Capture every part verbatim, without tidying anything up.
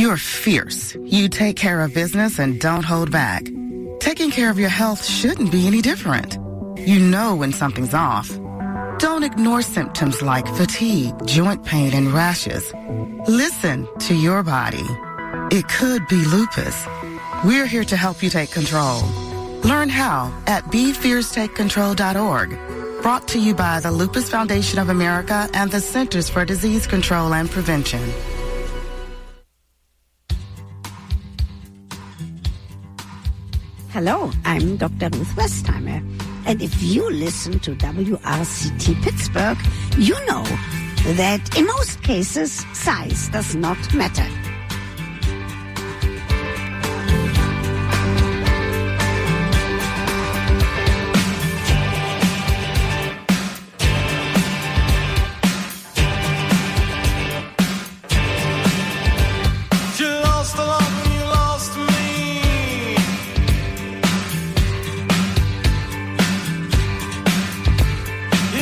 You're fierce. You take care of business and don't hold back. Taking care of your health shouldn't be any different. You know when something's off. Don't ignore symptoms like fatigue, joint pain, and rashes. Listen to your body. It could be lupus. We're here to help you take control. Learn how at be fierce take control dot org. Brought to you by the Lupus Foundation of America and the Centers for Disease Control and Prevention. Hello, I'm Doctor Ruth Westheimer. And if you listen to W R C T Pittsburgh, you know that in most cases, size does not matter.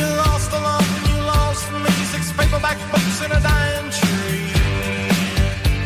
Paperback books in a dying tree.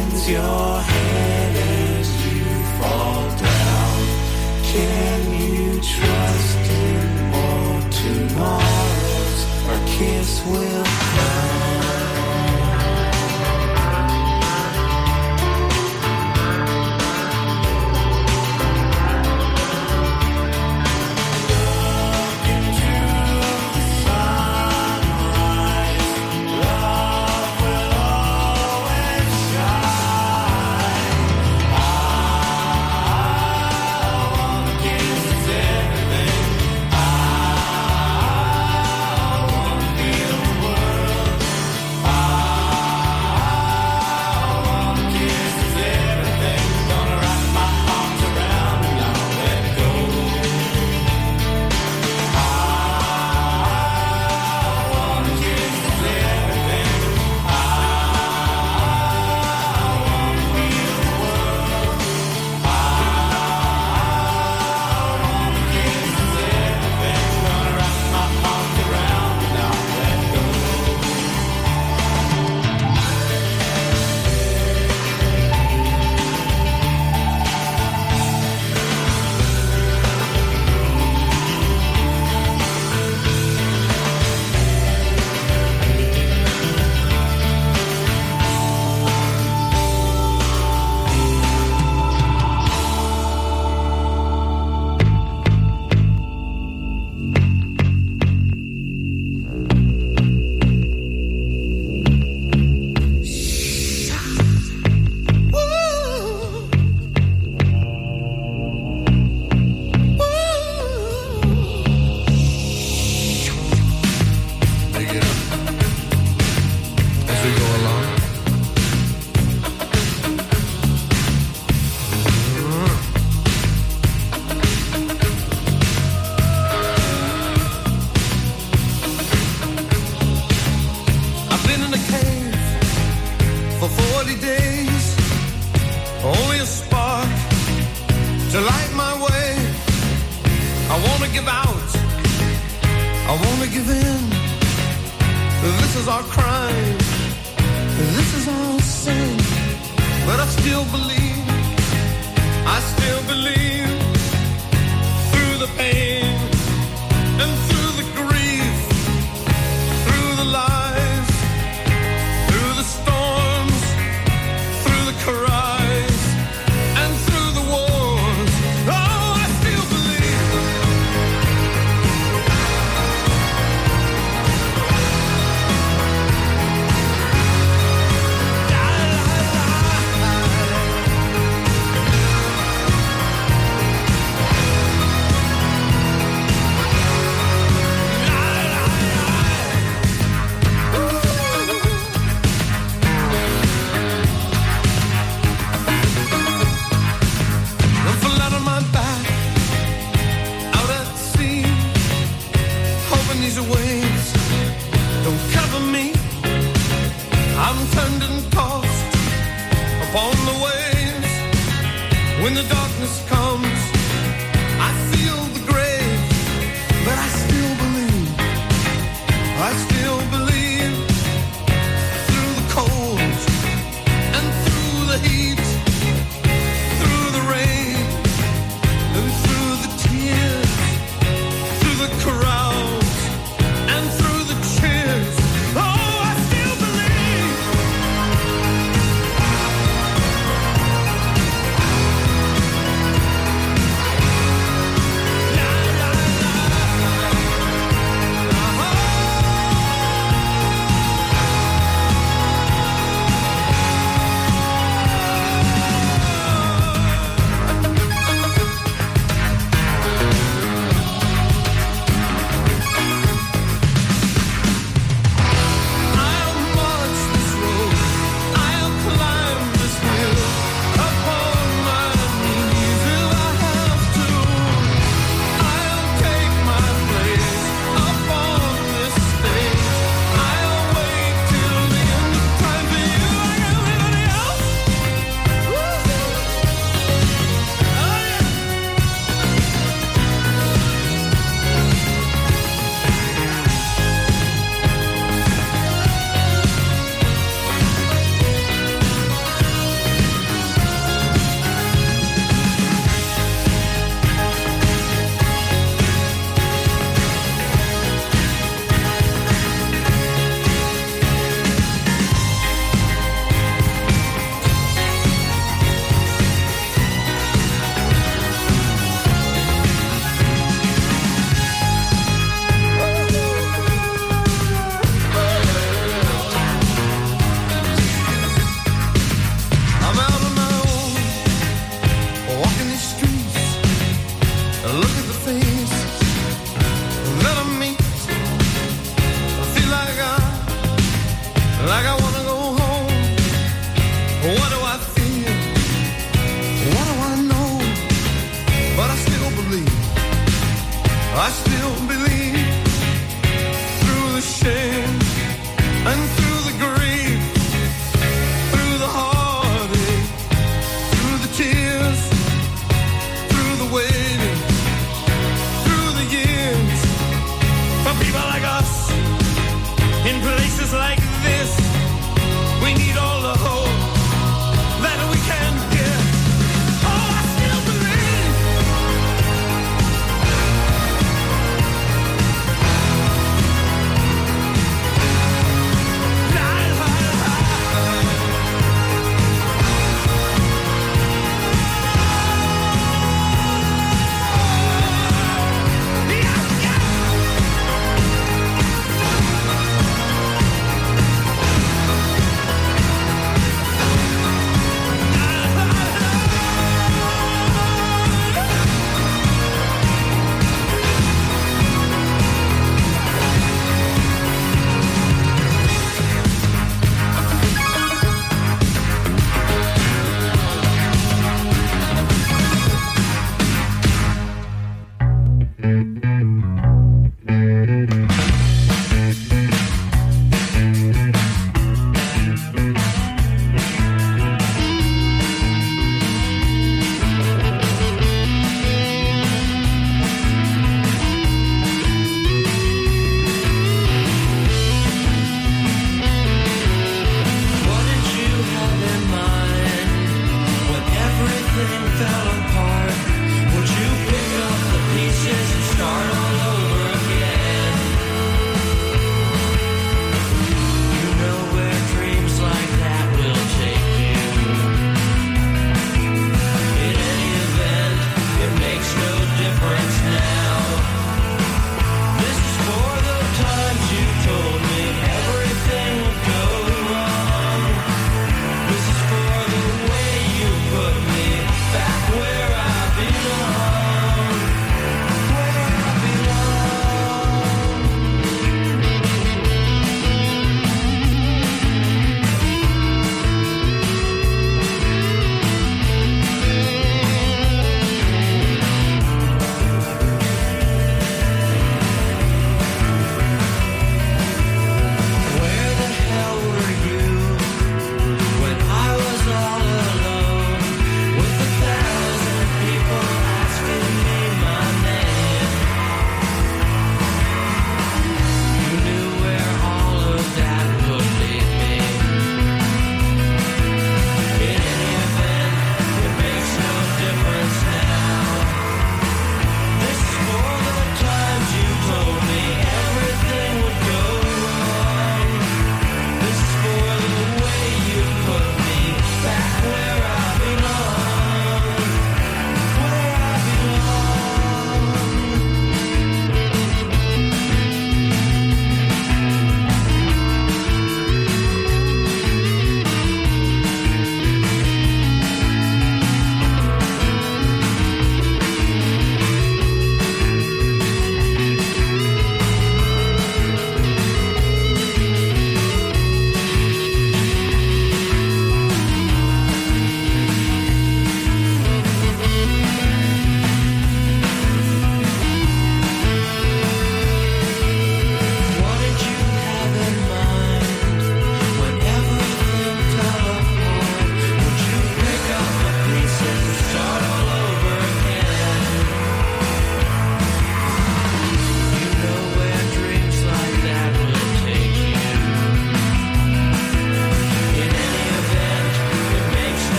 bends your head as you fall down. Can you trust in more tomorrows? Our kiss will come.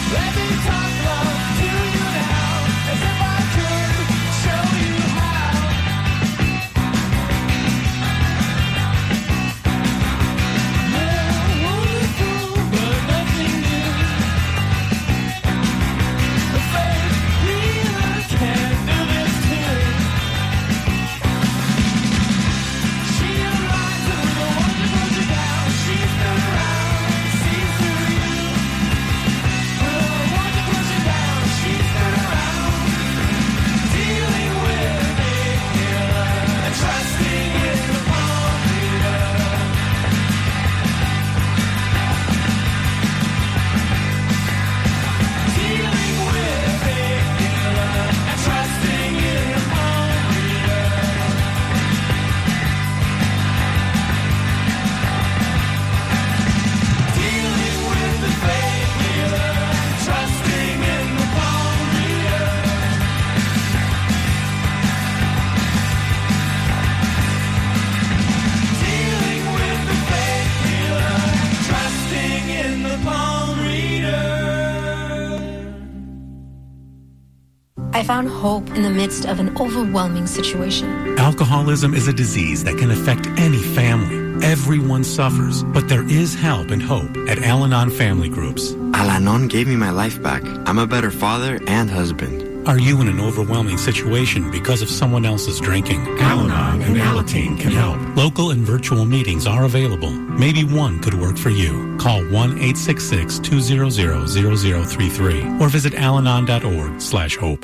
I found hope in the midst of an overwhelming situation. Alcoholism is a disease that can affect any family. Everyone suffers, but there is help and hope at Al-Anon Family Groups. Al-Anon gave me my life back. I'm a better father and husband. Are you in an overwhelming situation because of someone else's drinking? Al-Anon and Alateen can help. Local and virtual meetings are available. Maybe one could work for you. Call one eight six six, two zero zero, zero zero three three or visit alanon.org slash hope.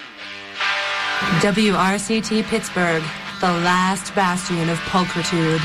W R C T Pittsburgh, the last bastion of pulchritude.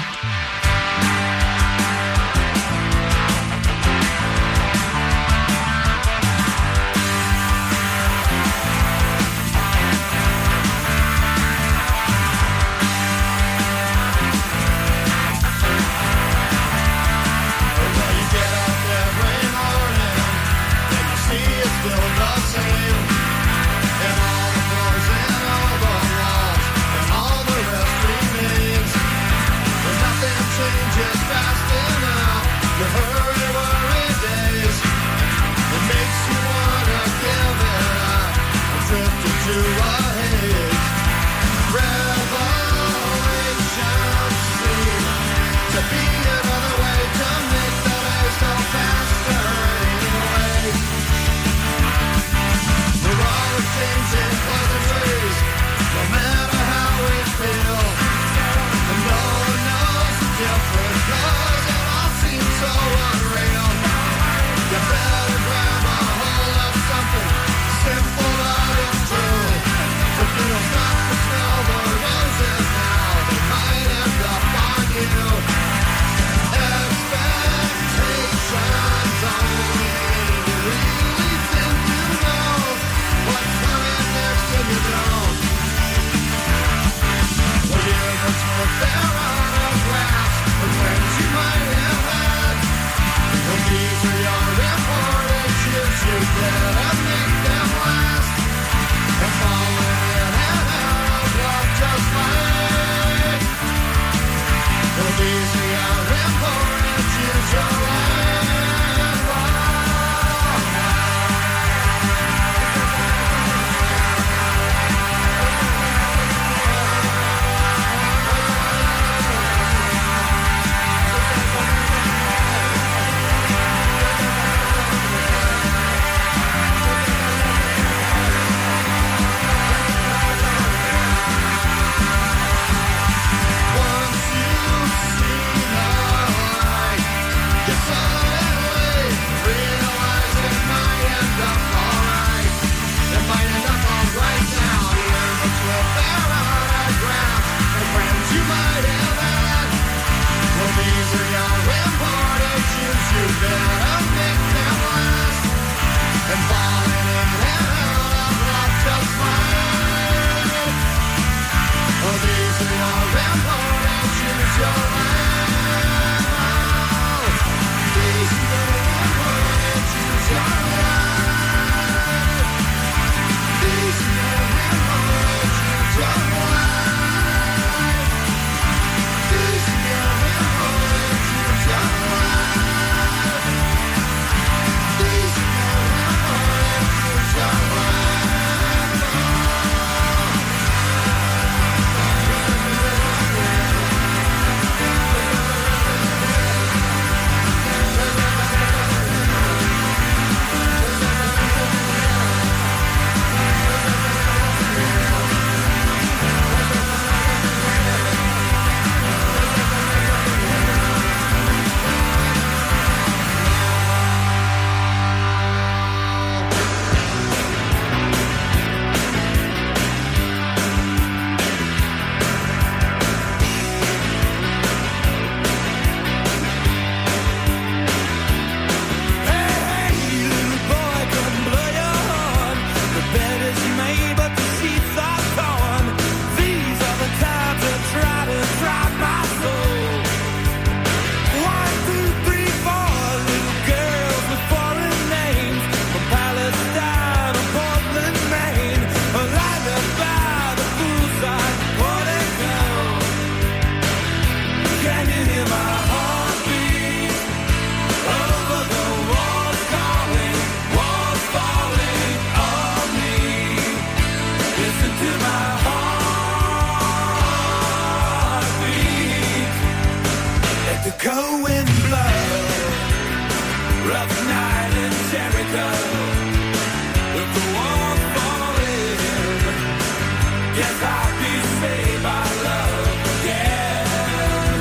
Guess I'll be saved by love again.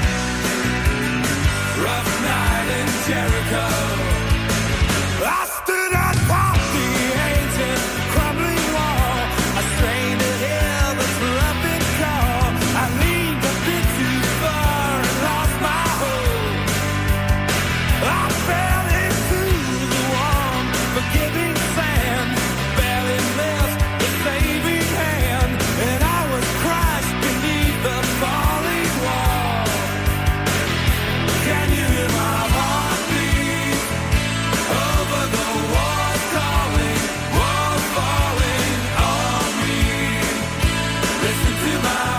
Rough night in Jericho. I stood atop the ancient crumbling wall. I strained to hear the trumpet call. I leaned a bit too far and lost my hold. I fell into the warm, forgiving sand. Barely missed the saving hand, and I was crushed beneath the falling wall. Can you hear my heartbeat? Over the walls calling, walls falling on me. Listen to my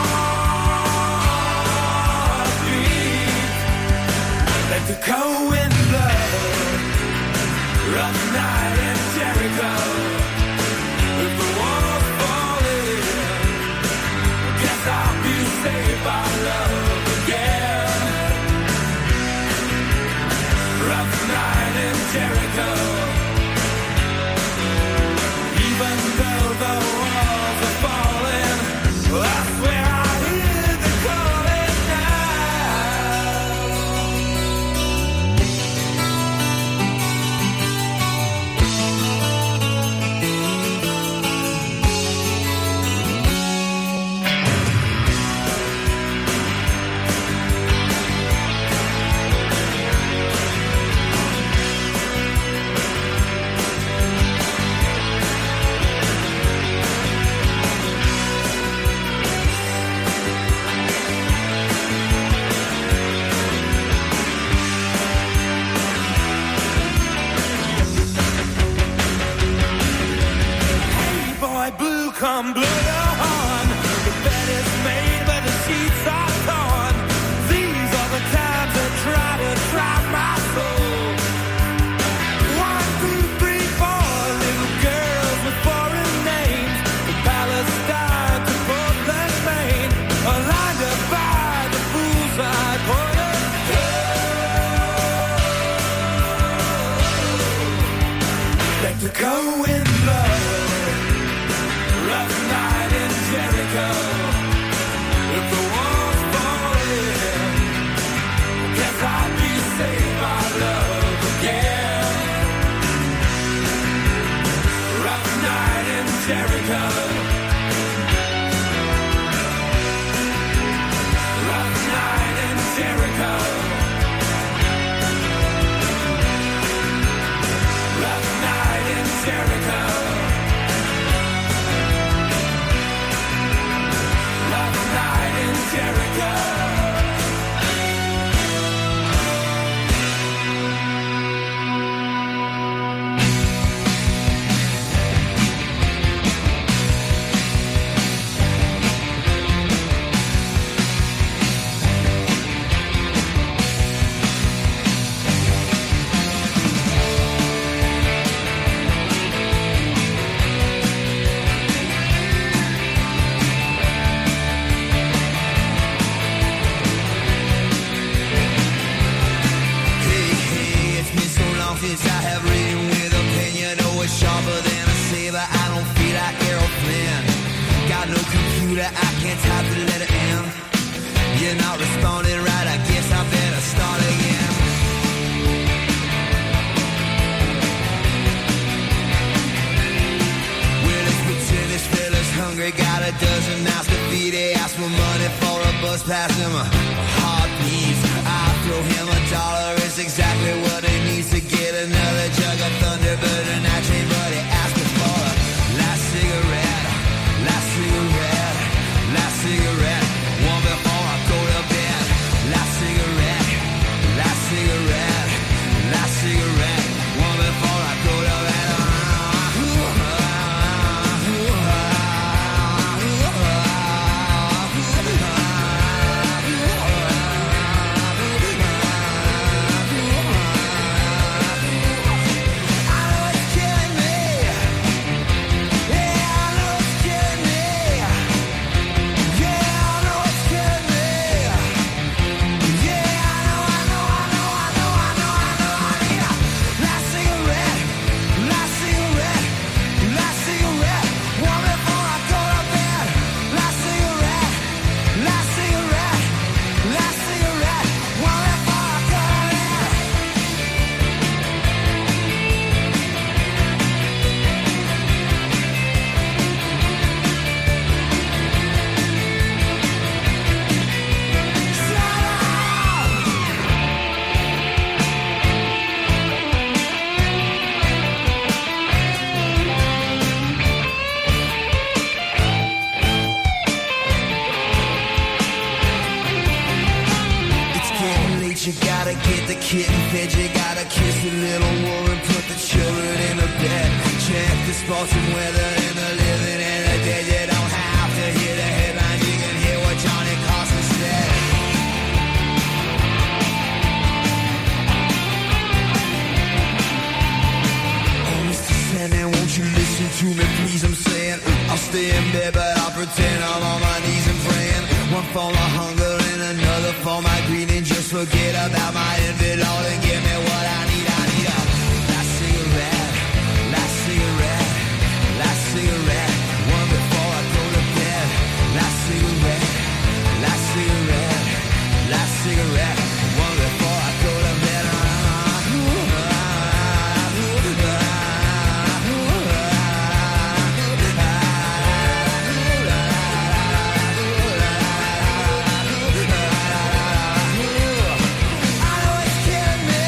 heartbeat. Let the cold wind blow. Rough night in Jericho. If the walls fall in, guess I'll be saved by love again. Rough night in Jericho. Even though the walls are falling, I swear I hear the calling now. Hey boy blue, come blow your horn. The bed is made but the sheets are torn. These are the times that try to trap my soul. One, two, three, four little girls with foreign names. From Palestine to Portland, Maine, are lined up by the poolside corner. Let the cold wind blow. Rough night in Jericho. If the walls fall in, guess I'll be saved by love again. Rough night in Jericho. Rough night in Jericho. Rough night in Jericho. Rough night in Jericho. Hey, hey, it's been so long since I have written with a pen. You know it's sharper than a saber. I don't feel like aeroplane. Got no computer, I can't type the letter M. You're not responding right, I guess I better start again. Well, let's pretend this fella's hungry. Got a dozen mouths to feed. He asked for money for a bus pass and a heartbeat. I throw him a dollar, it's exactly what he needs to get another jug of Thunderbird and I train. But he asked me for a last cigarette, last cigarette, last cigarette. One before I go to bed. Last cigarette, last cigarette, last cigarette. One before I go to bed. sports and weather and the living and the dead. You don't have to hear the headlines, you can hear what Johnny Carson said. Oh, Mister Sandman, won't you listen to me, please? I'm saying I'll stay in bed, but I'll pretend I'm on my knees and praying. One for my hunger and another for my greed, and just forget about my envy, Lord, and give me what I need. I need a last cigarette, last cigarette, last cigarette, one before I go to bed. Last cigarette, last cigarette, last cigarette, one before I go to bed. I know it's killing me.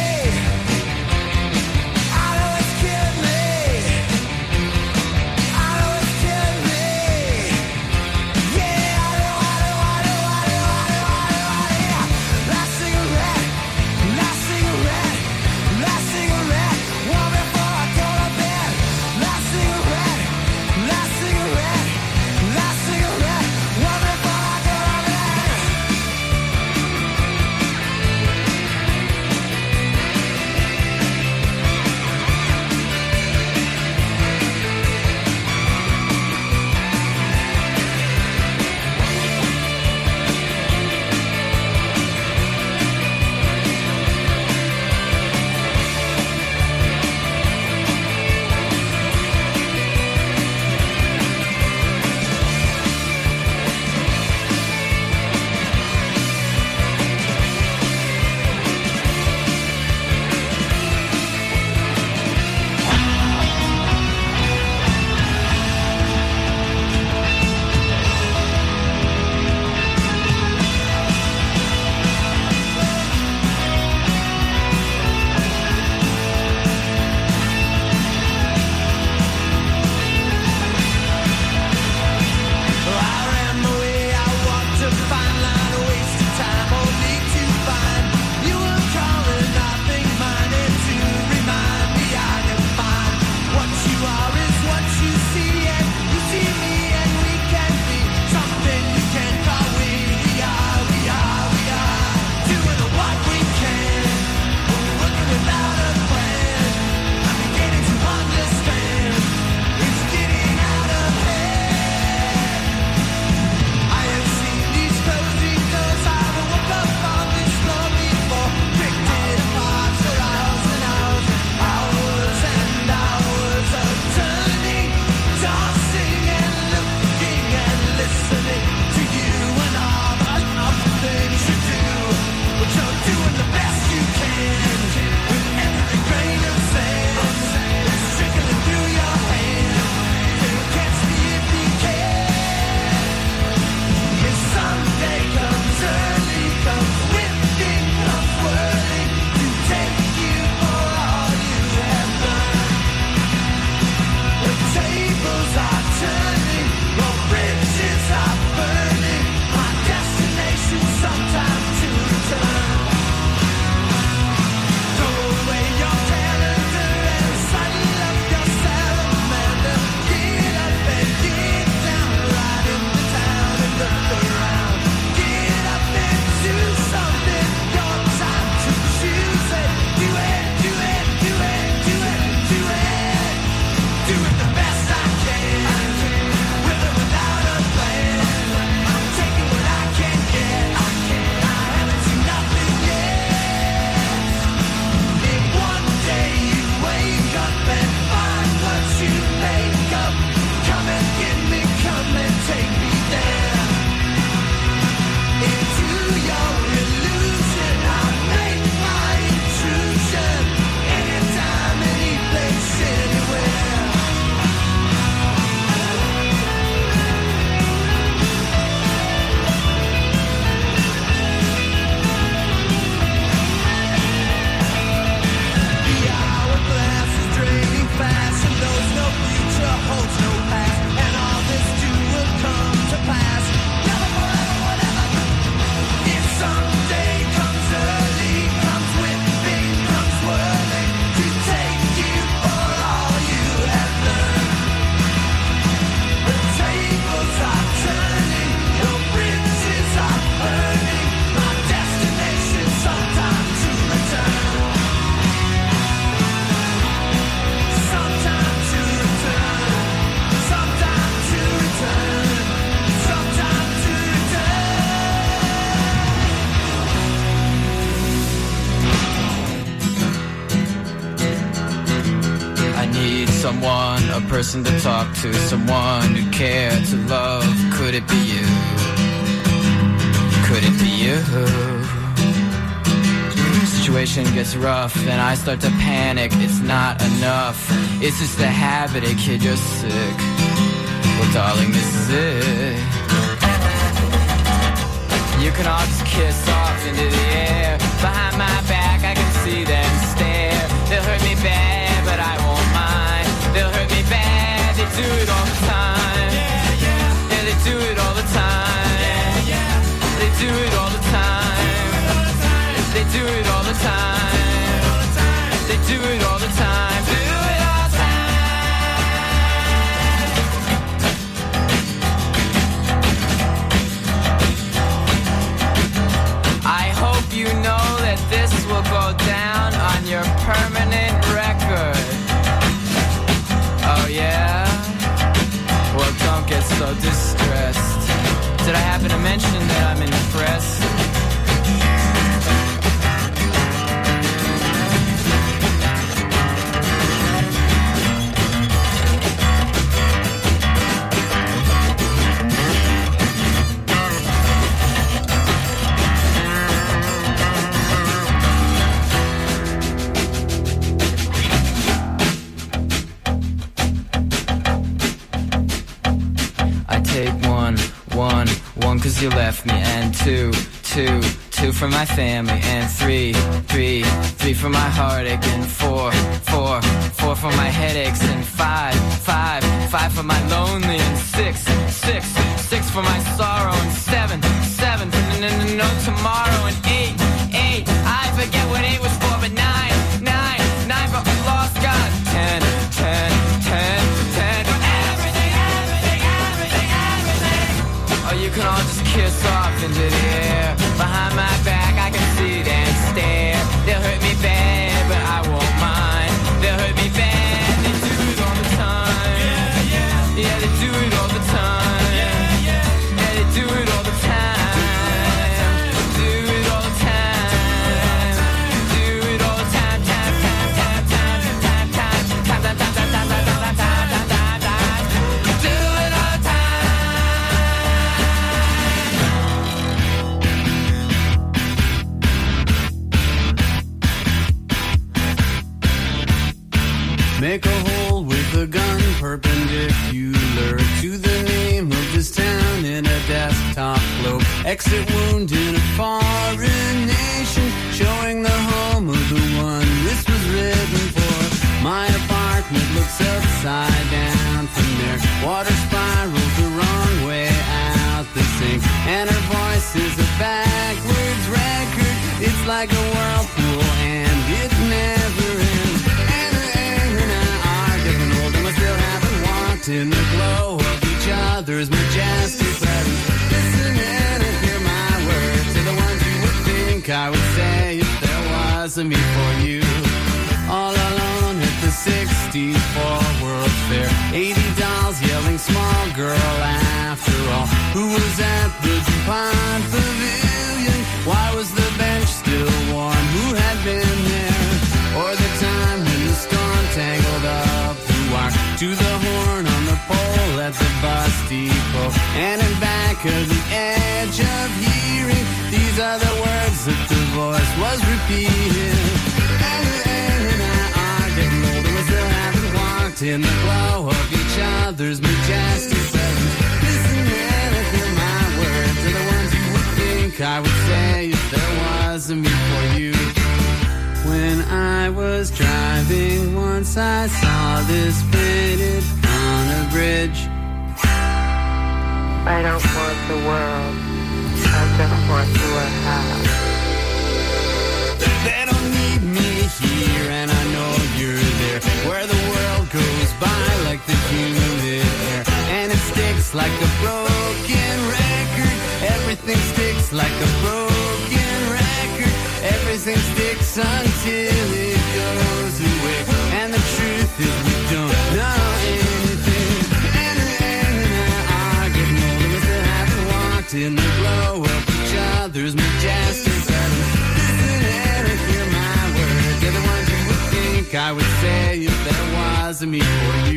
someone, a person to talk to, someone to care, to love. Could it be you? Could it be you? When the situation gets rough and I start to panic, it's not enough. It's just a habit, a kid, you're sick. Well, darling, this is it. You can all just kiss off into the air. Behind my back, I can see them stare. They'll hurt me bad, but I won't mind. They'll hurt me bad, they do it all the time. Yeah, yeah. Yeah, they do it all the time. Yeah, yeah. They do it all the time. They do it all the time. They do it all the time. Do it all the time. I hope you know that this will go down on your permanent record. Oh yeah? Well, don't get so distressed. Did I happen to mention that I'm impressed? One, one cause you left me, and two, two, two for my family, and three, three, three for my heartache, and four, four, four for my headaches, and five, five, five for my lonely, and six, six, six for my sorrow, and seven, seven for no, no, no tomorrow, and eight, eight, I forget what eight was for, but nine, nine, nine for lost God, ten, ten, ten, ten for everything, everything, everything, everything. Oh, you can all just kiss off into the air. Behind my back, I can see them stare. They'll hurt me bad, but I won't mind. They'll hurt me bad, they do it all the time. Yeah, yeah. Yeah, they do it all the time. Yeah, yeah. Yeah, they do it all the time. Do it all the time. Do it all the time. Time, time, time, time, time, time, time, time, time, time, time, time, time, time, time. Do it all the time. Make a hole with a gun perpendicular to the name of this town in a desktop globe. Exit wound in a foreign nation, showing the home of the one this was written for. My apartment looks upside down from there. Water spirals the wrong way out the sink, and her voice is a backwards record. It's like a whirlpool and it never ends. In the glow of each other's majestic presence. Listen in and hear my words. To the ones you would think I would say if there was a me for you. All alone at the sixty-four World Fair. eighty dolls yelling small girl after all. Who was at the DuPont Pavilion? Why was the bench still warm? Who had been there? Or the time when the storm tangled up the wire to the horn on the pole at the bus depot, and in back of the edge of hearing, these are the words that the voice was repeating. And, and, and I are getting older, we still haven't walked in the glow of each other's majestic presence. Listen in and hear my words, are the ones you would think I would say if there was a me for you. When I was driving once, I saw this painted on a bridge. I don't want the world, I just want you to have. They don't need me here, and I know you're there, where the world goes by like the humid air, and it sticks like a broken record. Everything sticks like a broken record. Everything sticks until it goes away. And the truth is we don't know anything. And, and, and I are getting older, we still haven't walked in the glow of each other's majestic presence. Listen and hear my words, they're the ones you would think I would say if there was a me for you.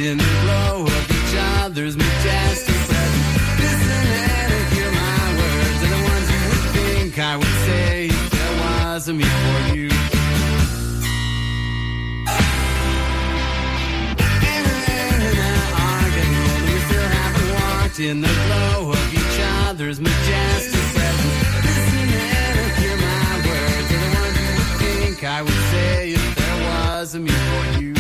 in the glow of each other's majestic presence. Listen and hear my words, and the ones you would think I would say if there was a me for you. In the glow of each other's majestic presence. Listen and hear my words, are the ones you would think I would say if there was a me for you.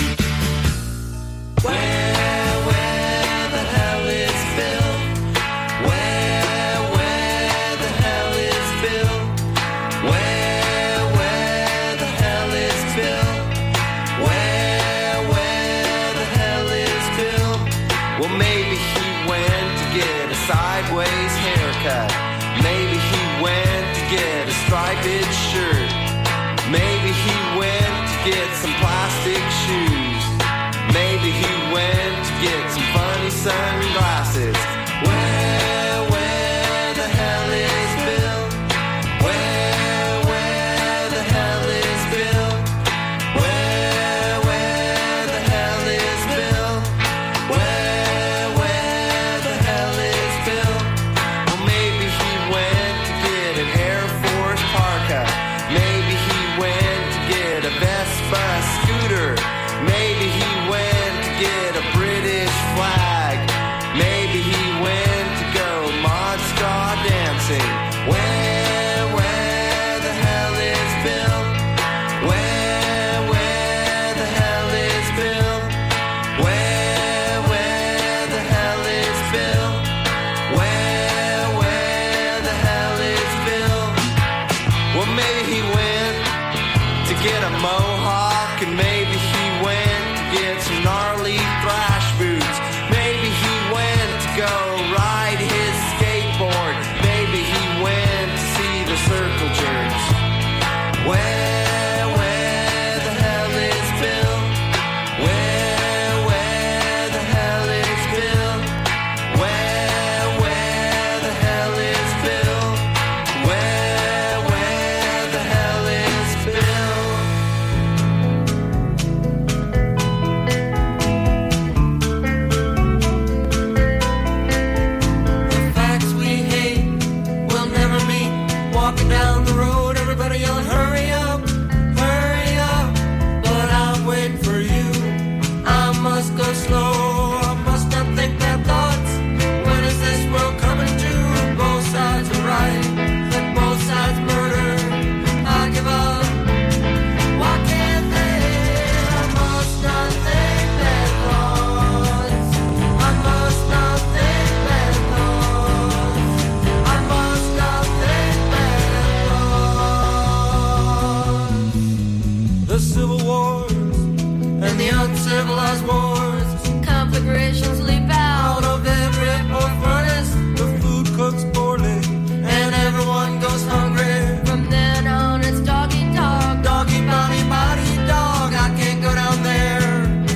Where, where the hell is Bill? Where, where the hell is Bill? Where, where the hell is Bill? Where, where the hell is Bill? Well, maybe he went to get a sideways haircut. Maybe he went to get a striped shirt. Maybe he went to get some plastic shoes. Maybe he went to get some funny sunglasses. Where, where the hell is Bill? Where, where the hell is Bill? Where, where the hell is Bill? Where, where the hell is Bill? Well, maybe he went to get an Air Force parka. Maybe he went to get a Vespa scooter. Maybe he went to get a British flag. Maybe he went to go Mod Scar dancing. Where, where the hell is Bill? Where, where the hell is Bill? Where, where the hell is Bill? Where, where the hell is Bill? Well, maybe he went to get a mohawk, and maybe he went to get some gnarly thrash boots. Maybe he went to go ride his skateboard. Maybe he went to see the circle jerks. Where, where the hell is Bill? Where, where the hell is Bill? Where, where the hell is Bill? Where, where the hell is Bill? The facts we hate will never meet. Walking down the road, everybody yelling, hurry up, hurry up. But I'm waiting for you. I must go slow, I must not think bad thoughts. When is this world coming to? Both sides are right, and both sides murder. I give up. Why can't they? I must not think bad thoughts. I must not think bad thoughts. I must not think bad thoughts. The civil wars and the uncivilized wars. Conflagrations leap out of every poor furnace. The food cooks poorly, and everyone goes hungry. From then on, it's dog eat dog, dog eat body, body eat dog. I can't go down there.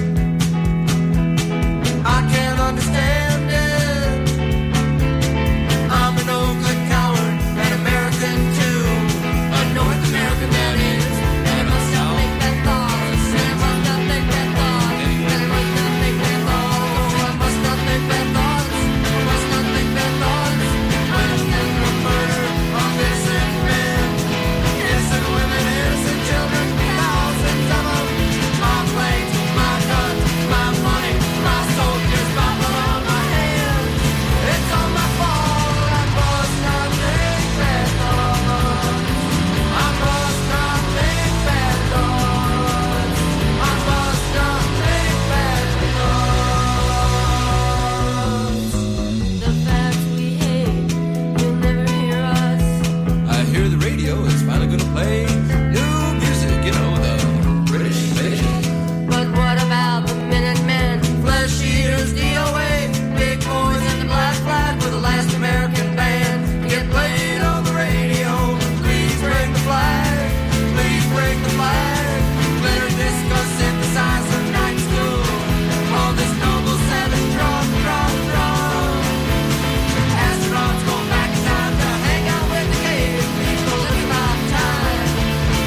I can't understand it. I'm a no good coward, an American too. A North American that is. And I must not think bad thoughts. And I must not think bad thoughts. And I must not think bad thoughts. I must not think bad thoughts. I must not think bad thoughts. I don't think of murder of innocent men, innocent women, innocent children, thousands of them. My planes, my guns, my money, my soldiers, my blood on my hands. It's all my fault. I must not think bad thoughts. I must not think bad thoughts. I must not think bad thoughts. The facts we hate, you'll never hear us. I hear the radio is finally gonna play new music, you know, the British invasion. But what about the Minutemen, flesh eaters, D O A, big boys in the black flag with the last American band to get played on the radio? Please bring the flag, please bring the flag. Glitter disco synthesizer night school. All this noble seven drum, drum, drum. Astronauts go back in time to hang out with the cave people living about time.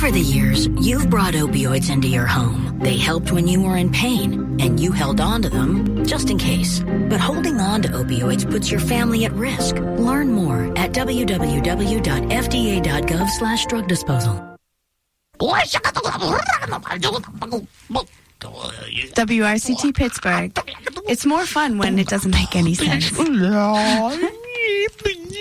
Over the years, you've brought opioids into your home. They helped when you were in pain, and you held on to them just in case. But holding on to opioids puts your family at risk. Learn more at w w w dot f d a dot gov slash drug disposal. W R C T Pittsburgh. It's more fun when it doesn't make any sense.